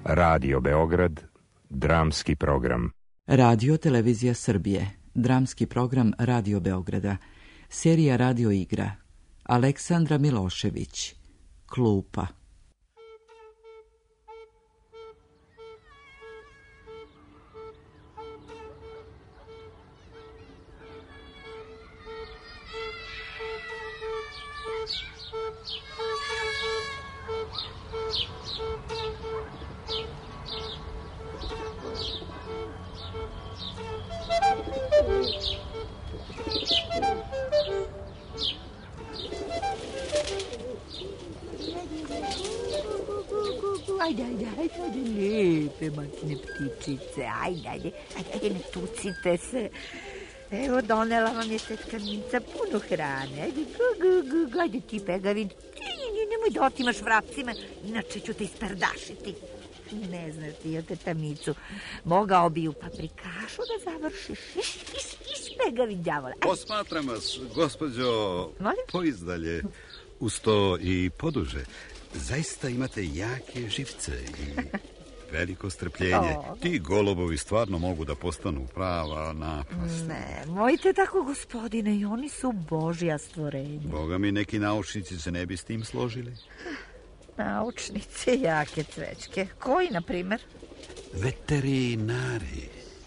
Radio Beograd, dramski program. Radio Televizija Srbije, dramski program Radio Beograda, serija radio igra, Aleksandra Milošević, Klupa. Ajde, lijepe matine ptičice, ajde, ne tucite se. Evo, donela vam je tetka Mica puno hrane, ajde ti, Pegavin, nemoj da otimaš vrapcima, inače ću te isperdašiti. Ne znaš ti o teta Micu, mogao bi u paprikašu da završiš. Iš, Pegavin, đavola. Posmatram vas, gospođo, poizdalje, uz to i poduže. Zaista imate jake živce i veliko strpljenje. Ti golubovi stvarno mogu da postanu prava napast. Ne, mojte tako, gospodine, i oni su Božja stvorenja. Boga mi, neki naučnici se ne bi s tim složili. Naučnici, jake cvečke. Koji, na primer? Veterinari.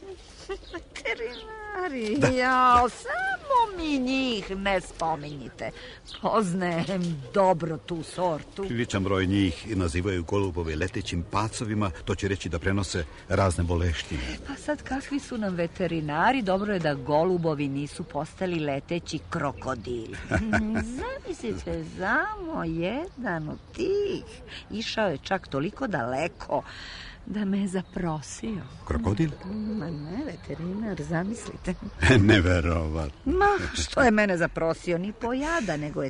Da. Jao, samo mi njih ne spominjite. Poznajem dobro tu sortu. Priličan broj njih nazivaju golubove letećim pacovima. To će reći da prenose razne boleštine. Pa sad kakvi su nam veterinari? Dobro je da golubovi nisu postali leteći krokodili. Zamislite, samo jedan od tih išao je čak toliko daleko da me je zaprosio. Krokodil? Ma ne, veterinar, zamislite. Neverovatno. Ma, što je mene zaprosio? Ni pojada, nego je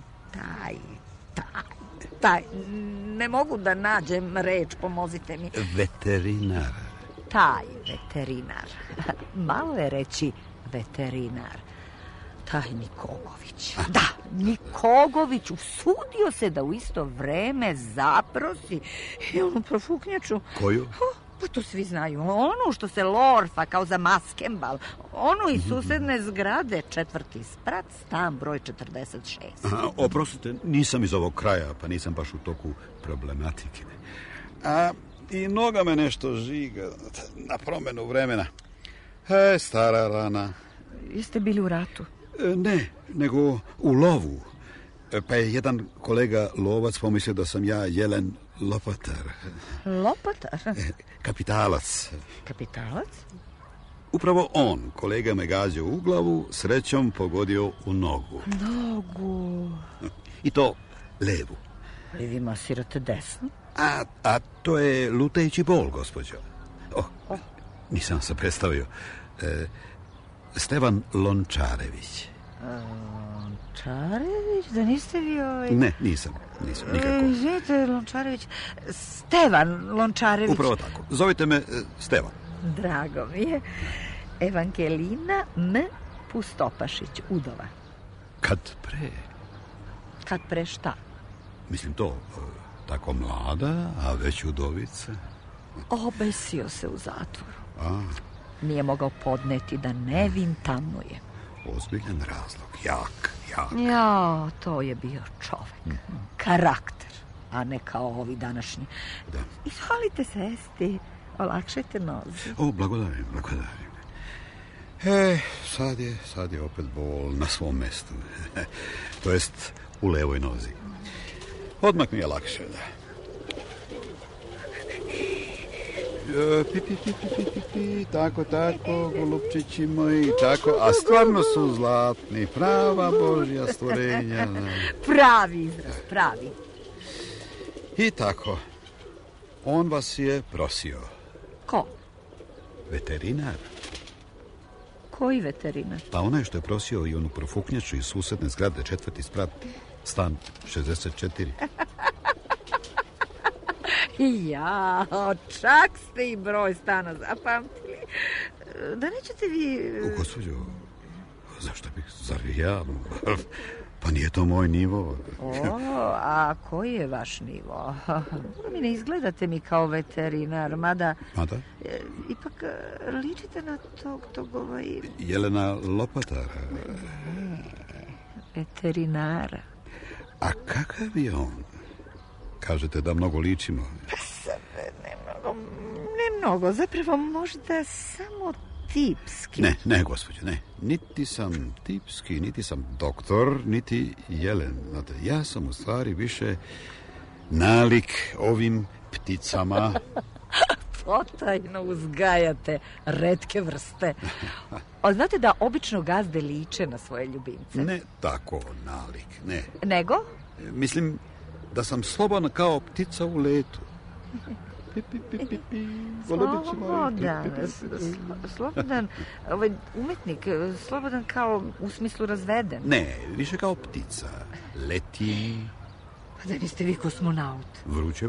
taj. Ne mogu da nađem reč, pomozite mi. Veterinar. Taj veterinar. Malo je reći veterinar. Taj Nikogović. Da, Nikogović usudio se da u isto vreme zaprosi i onu profuknjaču. Koju? Pa to svi znaju. Onu što se lorfa kao za maskembal. Onu iz susedne zgrade, 4. sprat, stan broj 46. Oprostite, nisam iz ovog kraja, pa nisam baš u toku problematike. I noga me nešto žiga na promenu vremena. Stara rana. Jeste bili u ratu? Ne, nego u lovu. Pa je jedan kolega lovac pomislio da sam ja Jelen Lopatar. Lopatar? Kapitalac. Kapitalac? Upravo on, kolega me gađao u glavu, srećom pogodio u nogu. Nogu? I to levu. I vi masirate desno? A to je lutajući bol, gospođo. Nisam se predstavio. Stevan Lončarević. Lončarević? Da niste vi Ne, nisam nikako. Izvinite, Lončarević. Stevan Lončarević. Upravo tako. Zovite me Stevan. Drago mi je. Evangelina M. Pustopašić, udova. Kad pre šta? Mislim to, tako mlada, a već udovica. Obesio se u zatvoru. Nije mogao podneti da Nevin tamnuje. Ozbiljan razlog, jak. Ja, to je bio čovek. Karakter, a ne kao ovi današnji. Da. Izvolite sesti, olakšajte nozi. Blagodarim. Sad je opet bol na svom mestu. To jest u levoj nozi. Odmah mi je lakše, da. Tako, golupčići moji, tako, a stvarno su zlatni, prava Božja stvorenja. Pravi izraz, pravi. I tako, on vas je prosio. Ko? Veterinar. Koji veterinar? Pa onaj što je prosio i onu profuknjaču iz susedne zgrade, 4. sprat, stan 64. Ja, čak ste i broj stana zapamtili. Da nećete vi... Gospođo, zašto bih, zar ja? Pa nije to moj nivo. A koji je vaš nivo? Mi ne izgledate mi kao veterinar, mada... Mada? Ipak ličite na tog Jelena Lopatara. Ne, veterinara. A kakav je on? Kažete da mnogo ličimo. Ne mnogo, zapravo možda samo tipski. Ne, gospođo, ne. Niti sam tipski, niti sam doktor, niti Jelen. Znate, ja sam u stvari više nalik ovim pticama. Potajno uzgajate retke vrste. A znate da obično gazde liče na svoje ljubimce? Ne tako nalik, ne. Nego? Mislim da sam slobodan kao ptica u letu. Slobodan, umetnik, slobodan kao u smislu razveden. Ne, više kao ptica. Letim. Pa da niste vi kosmonaut. Vruće.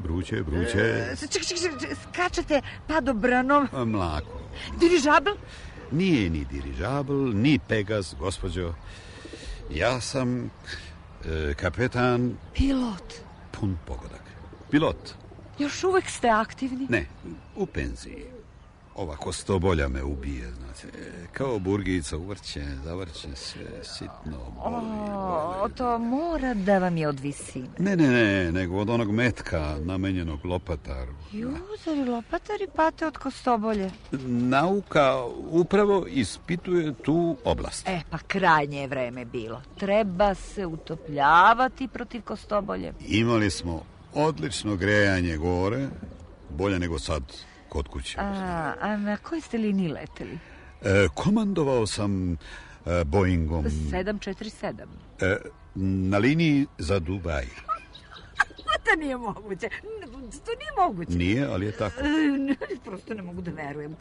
Skačete padobranom. Mlako. Dirižabl? Nije ni dirižabl, ni Pegas, gospođo. Ja sam kapetan... Pilot. Pun pogodak. Pilot. Još uvek ste aktivni? Ne, u penziji. Ova kostobolja me ubije, znate. Kao burgica zavrće sve sitno boli. To mora da vam je od visine. Ne, nego od onog metka namenjenog lopataru. Zar lopatari pate od kostobolje? Nauka upravo ispituje tu oblast. Pa krajnje je vreme bilo. Treba se utopljavati protiv kostobolje. Imali smo odlično grejanje gore, bolje nego sad kod kuće. A na kojoj ste liniji leteli? Komandovao sam Boeingom 747. Na liniji za Dubaj. To nije moguće. To nije moguće. Nije, ali je tako. Prosto ne mogu da verujem.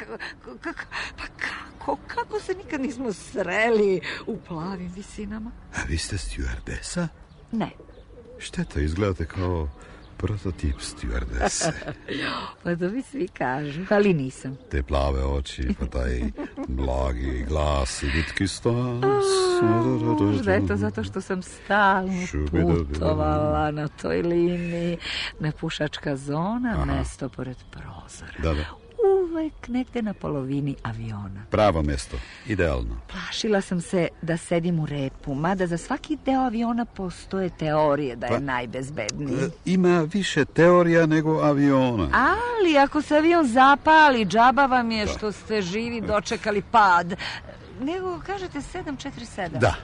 Kako se nikad nismo sreli u plavim visinama? A vi ste stjuardesa? Ne. Šteta, izgledate kao prototip stjuardese. Pa to mi svi kažu, ali nisam. Te plave oči, pa taj blagi glas i vitki stas. Možda je to zato što sam stalno putovala na toj liniji. Nepušačka zona, mesto pored prozora. Da. Uvek negde na polovini aviona. Pravo mesto, idealno. Plašila sam se da sedim u repu, mada za svaki deo aviona postoje teorije da je najbezbedniji. Ima više teorija nego aviona. Ali ako se avion zapali, džaba vam je što ste živi dočekali pad. Nego, kažete 747. Da.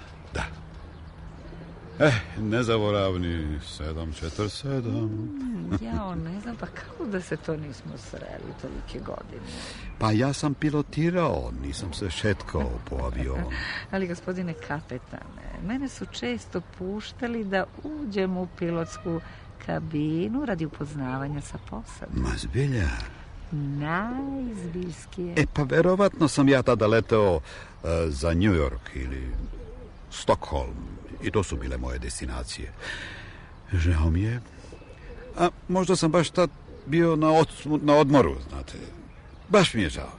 Nezaboravni 747. Ne znam, pa kako da se to nismo sreli tolike godine? Pa ja sam pilotirao, nisam se šetkao po avionu. Ali, gospodine kapetane, mene su često puštali da uđem u pilotsku kabinu radi upoznavanja sa posadom. Ma zbilja? Najzbiljskije. Pa verovatno sam ja tada leteo za New York ili Stockholm. I to su bile moje destinacije. Žao mi je. A možda sam baš tad bio na odmoru, znate. Baš mi je žao.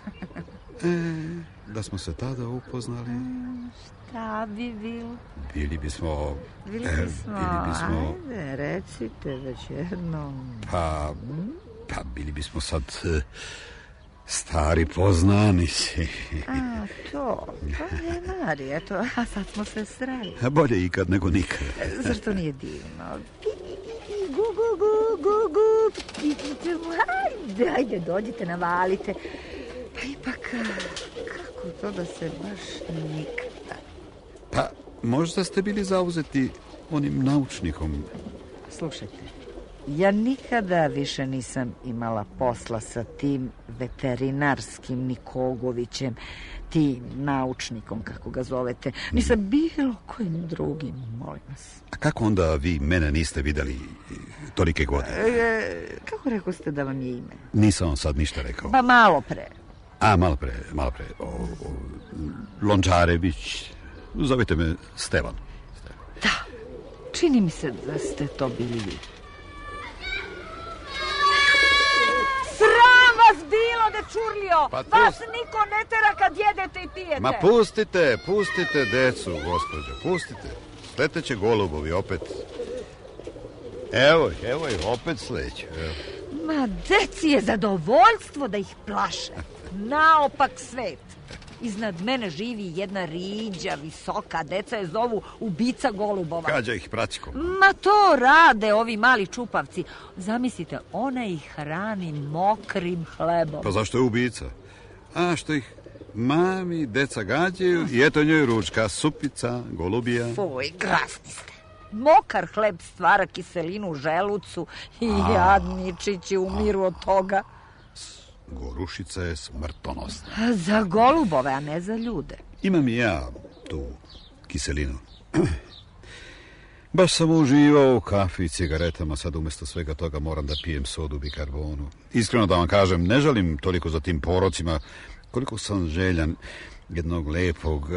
Da smo se tada upoznali. Šta bi bilo? Bili bismo... Ajde, recite već jednom. Pa bili bismo sad... stari poznanici. To je Marija, to. A sad smo se sreli. Bolje ikad nego nikad. Zašto nije divno? Ajde, dođite, navalite. Pa ipak, kako to da se baš nikada... Pa, možda ste bili zauzeti onim naučnikom. Slušajte, ja nikada više nisam imala posla sa tim veterinarskim Nikogovićem, tim naučnikom, kako ga zovete, ni sa bilo kojim drugim, molim vas. A kako onda vi mene niste videli tolike godine? Kako rekao ste da vam je ime? Nisam vam sad ništa rekao. Pa malo pre. Malo pre. Lončarević. Zovite me Stevan. Da, čini mi se da ste to bili vi. Sram vas bilo, dečurlio! Vas niko ne tera kad jedete i pijete. Ma pustite decu, gospođo, pustite. sleteće golubovi opet. Evo ih, opet sleću. Ma, deci je zadovoljstvo da ih plaše. Naopak svet. Iznad mene živi jedna riđa, visoka, deca je zovu ubica golubova. Kađa ih praćkom. Ma to rade ovi mali čupavci. Zamislite, ona ih hrani mokrim hlebom. Pa zašto je ubica? A što ih mami, deca gađaju i eto njoj ručka, supica, golubija. Fuj, grasni ste. Mokar hleb stvara kiselinu u želucu i jadničići umiru od toga. Gorušica je smrtonosna. Za golubove, a ne za ljude. Imam i ja tu kiselinu. Baš sam uživao u kafi i cigaretama, sad umjesto svega toga moram da pijem sodu bikarbonu. Iskreno da vam kažem, ne žalim toliko za tim porocima, koliko sam željan jednog lepog,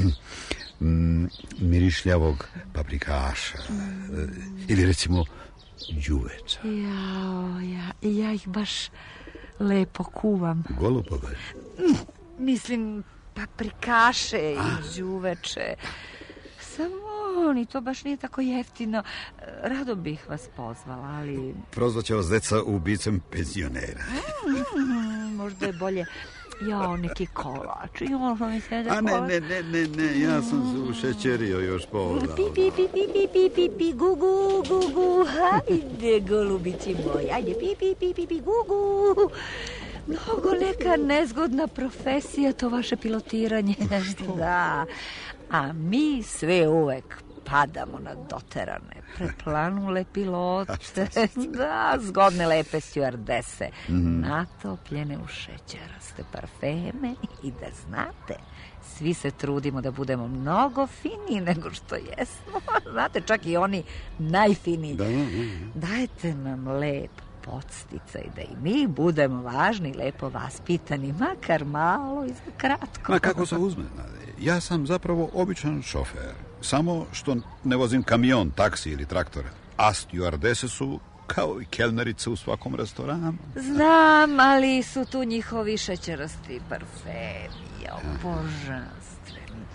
mirišljavog paprikaša. Ili recimo đuveča. Ja ih baš lepo kuvam. Golubove? Mislim, paprikaše i đuveče. Samo ni to baš nije tako jeftino. Rado bih vas pozvala, ali... Prozvaće vas deca ubicem penzionera. Možda je bolje... neki kolač. A ne, ja sam se ušećerio još pola. Pi, gu, hajde, golubići moj, ajde, pi, gu. Mnogo neka nezgodna profesija, to vaše pilotiranje. Da, a mi sve uvek padamo na doterane, preplanule pilote, da, zgodne lepe stjuardese, natopljene u šećeraste parfeme i da znate, svi se trudimo da budemo mnogo finiji nego što jesmo. Znate, čak i oni najfiniji. Dajte nam lep podsticaj da i mi budemo važni, lepo vaspitani, makar malo i za kratko. Ma kako se uzme? Ja sam zapravo običan šofer. Samo što ne vozim kamion, taksi ili traktor. A stjuardese su kao i kelnerice u svakom restoranu. Znam, ali su tu njihovi šećerasti parfemi, božanstveni.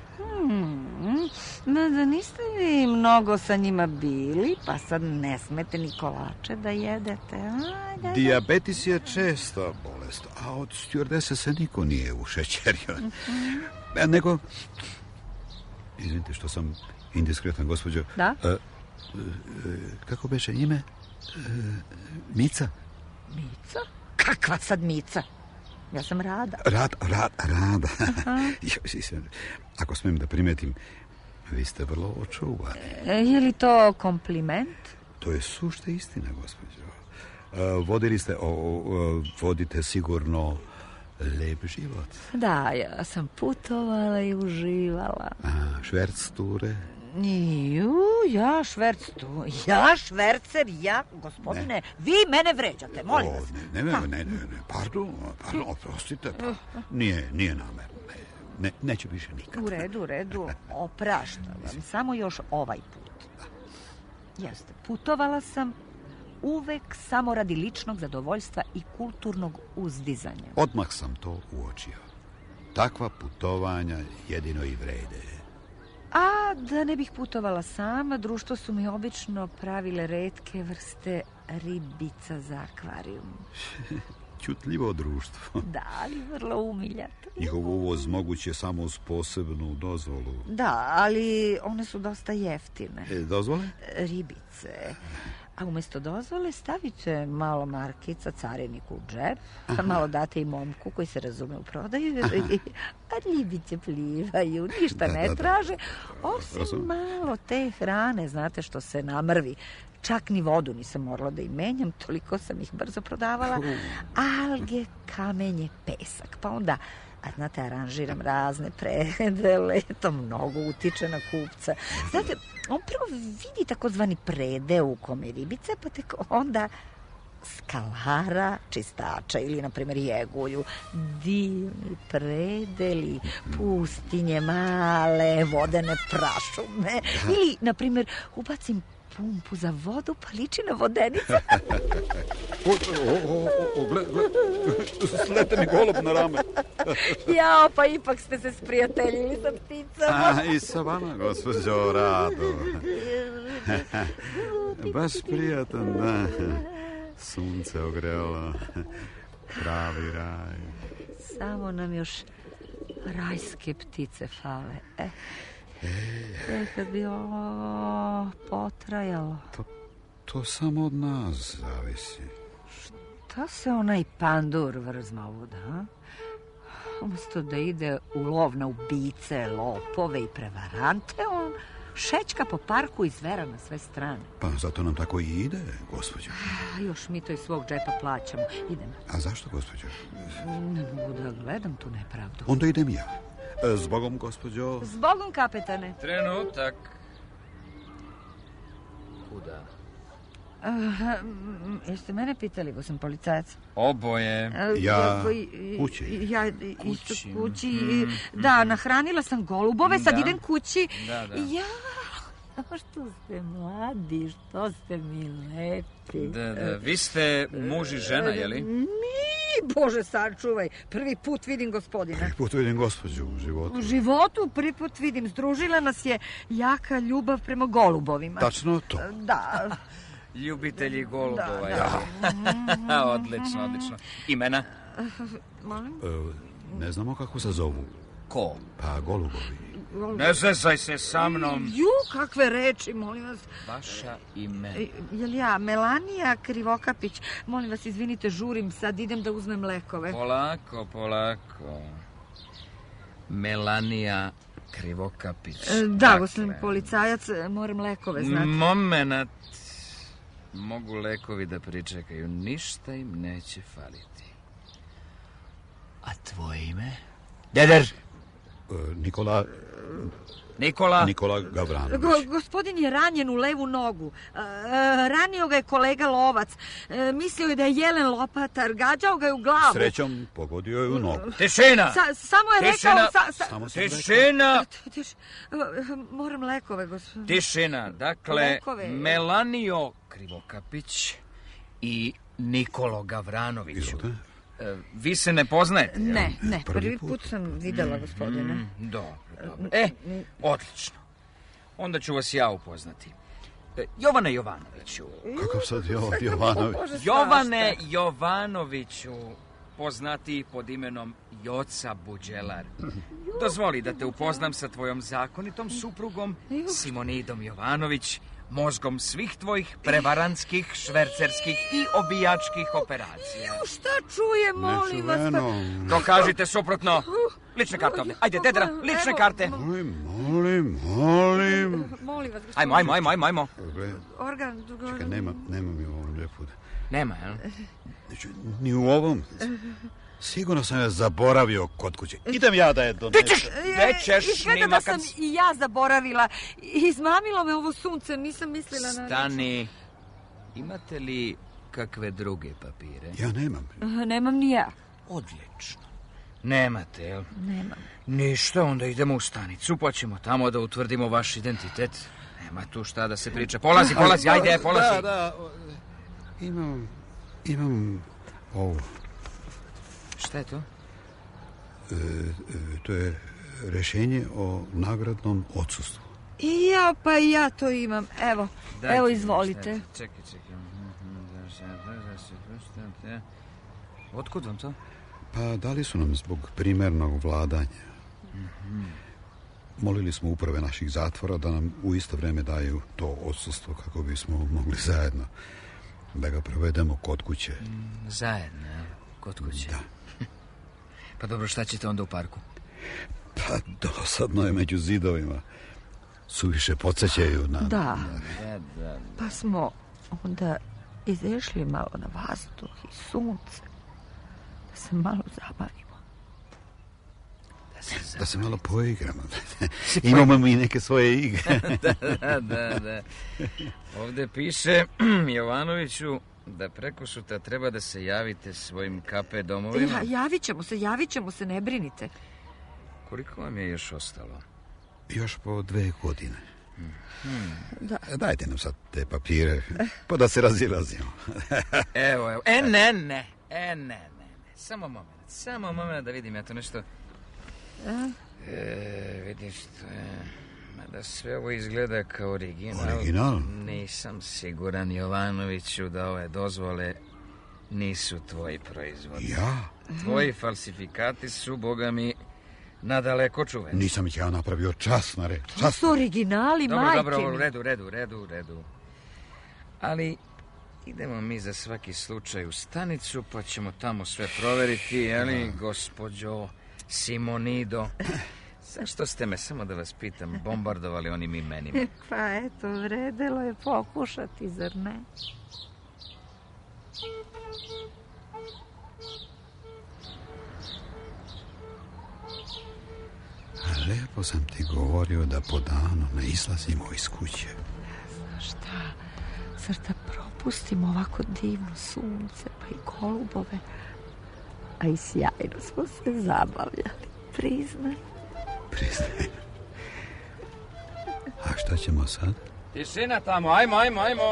Da niste vi mnogo sa njima bili, pa sad ne smete ni kolače da jedete. Dijabetis je česta bolest, a od stjuardese se niko nije ušećerio. Nego... Izvinite što sam indiskretan, gospođo. Da? Kako beše ime? Mica? Mica? Kakva sad Mica? Ja sam Rada. Rada. Ako smijem da primetim, vi ste vrlo očuvani. Je li to kompliment? To je sušta istina, gospođo. Vodite sigurno lep život. Da, ja sam putovala i uživala. Švercture? Ja švercer, gospodine, vi mene vređate, molim vas. Ne, pardon, oprostite, nije namerno, neće više nikad. U redu, opraštam vam, samo još ovaj put. Jeste, putovala sam uvek samo radi ličnog zadovoljstva i kulturnog uzdizanja. Odmah sam to uočio. Takva putovanja jedino i vrede. A da ne bih putovala sama, društvo su mi obično pravile retke vrste ribica za akvarijum. Ćutljivo društvo. Da, ali vrlo umiljato. Njihov uvoz moguće samo uz posebnu dozvolu. Da, ali one su dosta jeftine. Dozvole? Ribice. A umjesto dozvole stavite malo markica cariniku u džep, pa malo date i momku koji se razume u prodaju, a ribice plivaju, ništa ne traže, osim malo te hrane, znate što se namrvi. Čak ni vodu nisam morala da im menjam, toliko sam ih brzo prodavala. Alge, kamenje, pesak, pa onda... A znate, aranžiram razne predele, to mnogo utiče na kupca. Znate, on prvo vidi takozvani predeo u kome je ribice, pa tek onda skalara, čistača ili, na primjer, jegulju. Divni predeli, pustinje male, vodene prašume. Ili, na primjer, ubacim pumpu za vodu, pa liči na vodenicu. Slete mi golob na rame. Jao, pa ipak ste se sprijateljili sa pticama. I sa vama, gospođo Rado. Baš prijatan dan. Sunce ogrelo. Pravi raj. Samo nam još rajske ptice fale. Kad bi ovo potrajalo. To samo od nas zavisi. Šta se onaj pandur vrzma ovuda, a? Umjesto da ide u lov na ubice, lopove i prevarante, on šećka po parku i zvera na sve strane. Pa zato nam tako i ide, gospođo. A još mi to iz svog džepa plaćamo. Idem. A zašto, gospođo? Ne mogu da gledam tu nepravdu. Onda idem ja. Zbogom, gospođo. Zbogom, kapetane. Trenutak. Kuda? Jeste mene pitali, go sam policajac? Oboje. Ja kući. Ja isto kući. Da, nahranila sam golubove, sad idem kući. Da. Ja, što ste mladi, što ste mi lepi. Da. Vi ste muž i žena, je li? Bože, sačuvaj. Prvi put vidim gospodina. Prvi put vidim gospođu u životu. U životu prvi put vidim. Združila nas je jaka ljubav prema golubovima. Tačno to. Da. Ljubitelji golubova, je li? Odlično. Imena? Molim? Ne znamo kako se zovu. Ko? Pa golubovi. Ne zezaj se sa mnom. Kakve reči, molim vas. Vaša ime. Jel ja, Melanija Krivokapić. Molim vas, izvinite, žurim, sad idem da uzmem lekove. Polako. Melanija Krivokapić. Da, gospodin policajac, moram lekove, znate. Momenat. Mogu lekovi da pričekaju, ništa im neće faliti. A tvoje ime? Deder! Nikola Gavranović. Gospodin je ranjen u levu nogu. Ranio ga je kolega lovac. Mislio je da je jelen lopatar. Gađao ga je u glavu. Srećom pogodio je u nogu. Tišina! Samo je rekao... Tišina! Moram lekove, gospodin. Tišina. Dakle, lekove. Melanio Krivokapić i Nikolo Gavranović. Izvolite. Vi se ne poznajete? Ne. Prvi put sam videla gospodina. Dobro. Odlično. Onda ću vas ja upoznati. Jovane Jovanoviću. Kakav sad Jovanović? Jovane Jovanoviću, poznati pod imenom Joca Buđelar. Dozvoli da te upoznam sa tvojom zakonitom suprugom Simonidom Jovanović, mozgom svih tvojih prevarantskih, švercerskih i obijačkih operacija. Šta čujem, molim vas? Dokažite suprotno. Lične karte ovdje. Ajde, dedra, lične karte. Molim. Molim vas, gospodine. Ajmo. Organ. Čekaj, nema mi u ovom džepu. Nema, jel? Ni u ovom. Sigurno sam je zaboravio kod kuće. Idem ja da je donesem. Gde ćeš Izgleda da sam i ja zaboravila. Izmamilo me ovo sunce, nisam mislila na... Stani. Imate li kakve druge papire? Ja nemam. Nemam ni ja. Odlično. Nemate, jel? Nemam. Ništa, onda idemo u stanicu, pa ćemo tamo da utvrdimo vaš identitet. Nema tu šta da se priča. Polazi, ajde, polazi. Da. Imam ovo. Šta je to? To je rješenje o nagradnom odsustvu. Pa ja to imam. Evo, izvolite. Čekaj. Otkud vam to? Pa dali su nam zbog primernog vladanja. Molili smo uprave naših zatvora da nam u isto vrijeme daju to odsustvo kako bismo mogli zajedno da ga provedemo kod kuće. Zajedno, kod kuće? Da. Pa dobro, šta ćete onda u parku? Pa dosadno je među zidovima. Suviše podsjećaju na... Da. Pa smo onda izašli malo na vazduh i sunce. Da se malo zabavimo. Da se malo poigramo. Imamo mi neke svoje igre. Da. Ovdje piše, Jovanoviću, da preko sutra treba da se javite svojim KP domovima. Javit ćemo se, ne brinite. Koliko vam je još ostalo? Još po 2 godine. Da. Dajte nam sad te papire, pa da se razilazimo. Evo. Ne. Samo moment da vidim ja to nešto. Vidiš što je... Da sve ovo izgleda kao original. Original? Nisam siguran, Jovanoviću, da ove dozvole nisu tvoji proizvodi. Ja? Tvoji falsifikati su, boga mi, nadaleko čuveni. Nisam ih ja napravio, časna reč. To su originali, majke mi. Dobro, u redu. Ali idemo mi za svaki slučaj u stanicu, pa ćemo tamo sve proveriti, jeli, gospođo Simonido? Zašto ste me, samo da vas pitam, bombardovali onim imenima? Pa eto, vredelo je pokušati, zar ne? Lepo sam ti govorio da po danu ne izlazimo iz kuće. Znaš šta, zar da propustimo ovako divno sunce, pa i golubove? A i sjajno smo se zabavljali, priznaj. A šta ćemo sad? Tišina tamo, ajmo.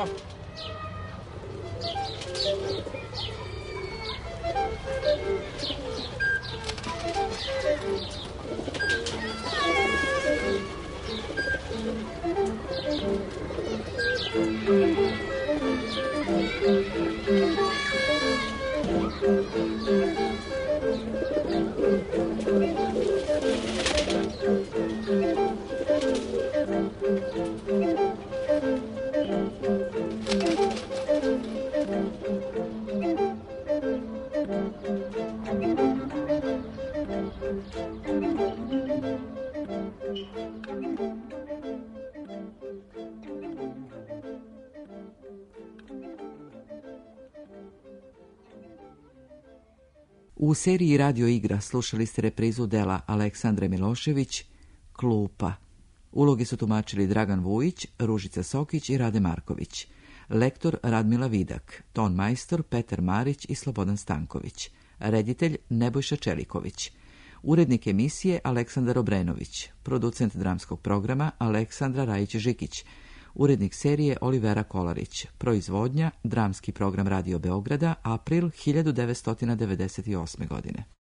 U seriji Radio igra slušali ste reprizu dela Aleksandre Milošević, Klupa. Uloge su tumačili Dragan Vujić, Ružica Sokić i Rade Marković. Lektor Radmila Vidak, ton majstor Petar Marić i Slobodan Stanković. Reditelj Nebojša Čeliković. Urednik emisije Aleksandar Obrenović. Producent dramskog programa Aleksandra Rajić-Žikić. Urednik serije Olivera Kolarić. Proizvodnja Dramski program Radio Beograda, april 1998. godine.